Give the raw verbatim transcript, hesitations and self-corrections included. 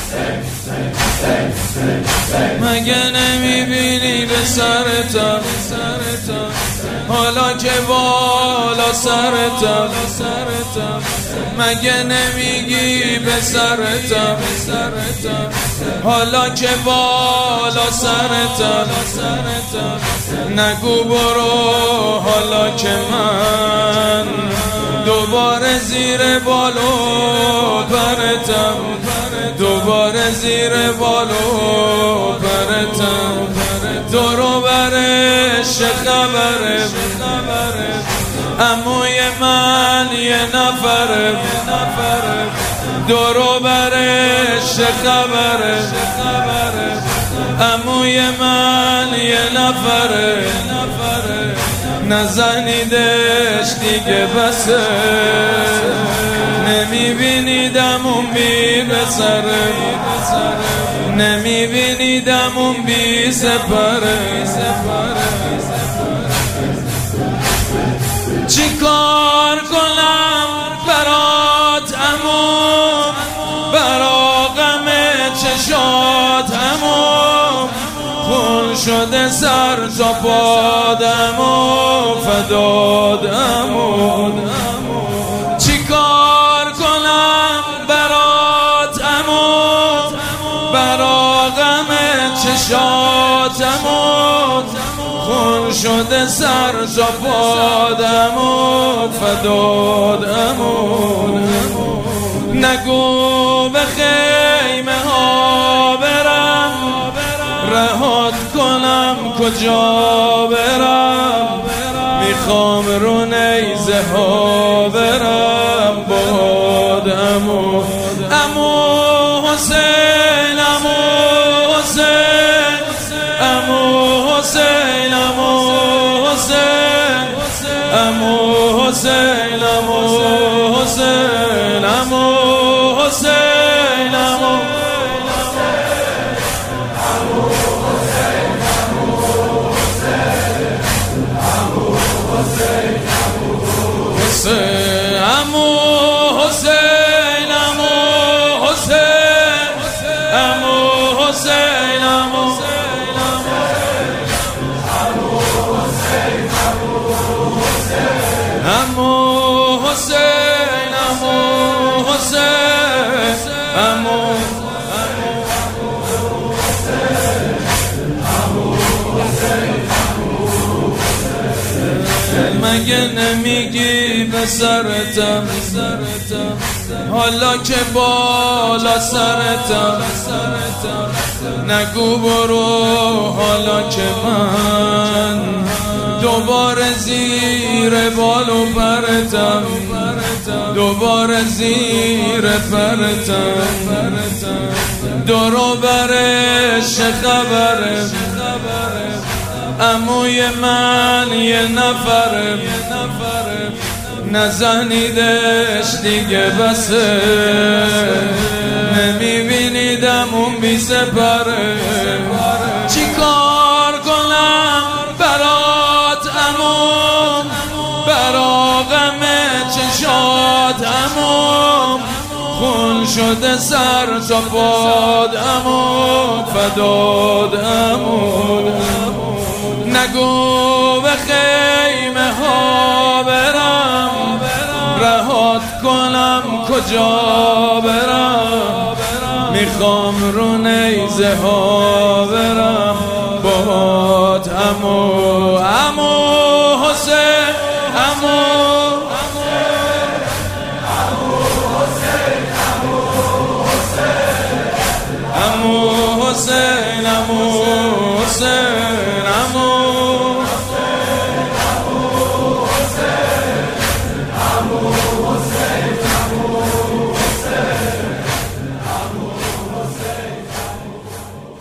مگه نمیبینی به سرتم حالا که بالا سرتم؟ مگه نمیگی به سرتم حالا که بالا سرتم؟ نگو برو حالا که من دوباره زیر بالو پرتم، دوباره زیر بالو پرتم. دورو برش خبره عموی من یه نفره، دورو برش خبره عموی من یه نفره. نزنیدش دیگه بسه، نمیبینیدمون بی بسره، نمیبینیدمون بی سپره. چی کار کنم برات عمو، برا غم چشات عمو، خون شده سر تا پادمو فدادمو. چی کار کنم برات عمو، برا غم چشاتمو، خون شده سر تا پادمو فدادمو. نگو به خیمه ها برم، رهات کنم کجا برم، میخوام رو نیزه ها برم باد عمو. عمو حسین، عمو حسین، عمو حسین، عمو حسین، عمو حسین، عمو حسین، عمو حسین، عمو مگه نمیگی به سرتم حالا که بالا سرتم؟ نگو برو حالا که من دوباره زیر بالو پرتم، دوباره زیر پرتم. دورو برش خبره عموی من یه نفره، نزنیدش دیگه بسه، نمیبینیدمون بی سپره. چی کار کنم برات عمو، برا غم چشات عمو، خون شده سر تا پاد عمو فداد عمو. نگو به خیمه ها برم، رهات کنم کجا برم، میخوام رو نیزه ها برم باد عمو.